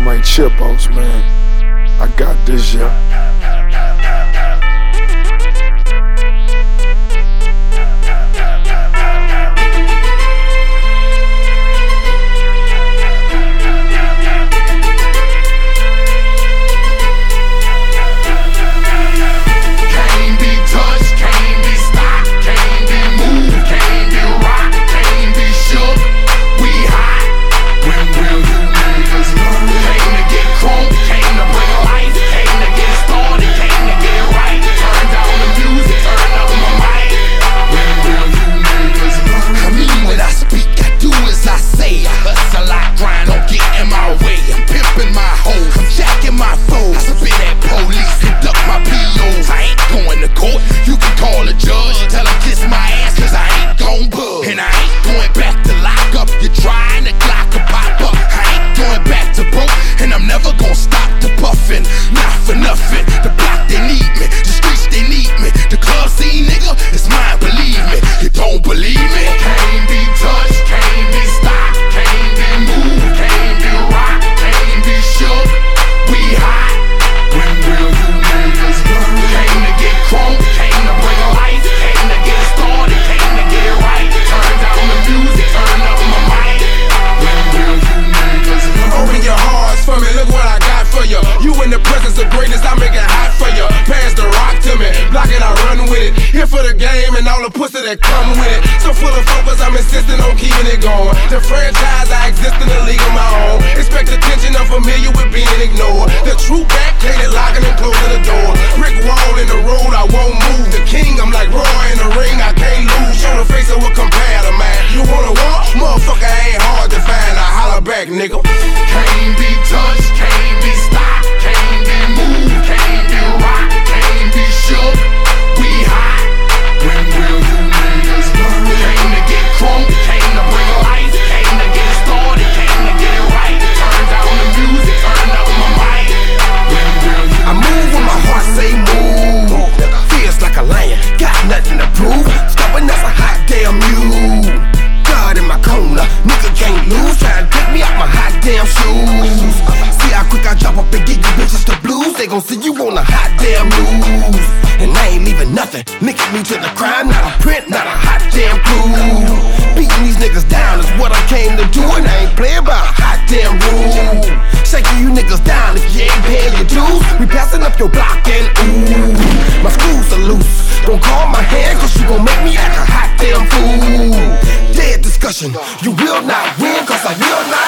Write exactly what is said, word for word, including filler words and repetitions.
Dynamite Chipos, man. I got this, yeah. And all the pussy that come with it. So full of focus, I'm insisting on keeping it going. The franchise, I exist in a league of my own. Expect attention, I'm familiar with being ignored. The true back, hated locking and closing the door. Brick wall in the road, I won't move. The king, I'm like Roy in the ring, I can't lose. Show the face of what compare to man. You wanna walk? Motherfucker ain't hard to find. I holler back, nigga. Can't be touched, can't be stopped, can't be moved, can't be rocked, can't be shook. We hot. When will you niggas learn? Came to get crunk, came to bring life, came to get started, came to get it right. Turn down the music, turn up my mic. When will you I move when my heart say move. Feels like a lion, got nothing to prove. Stubborn as a hot damn mule. God in my corner, nigga can't lose. Try to take me out my hot damn shoes. See how quick I drop up and get you bitches the blues. They gon' see you on the hot damn news. And I ain't leaving nothing, linking me to the crime. Not a print, not a hot damn clue. Beating these niggas down is what I came to do. And I ain't playing by a hot damn rule. Shaking you niggas down if you ain't paying your dues. We passing up your block and ooh, my screws are loose. Don't call my hand cause you gon' make me act a hot damn fool. Dead discussion, you will not win cause I will not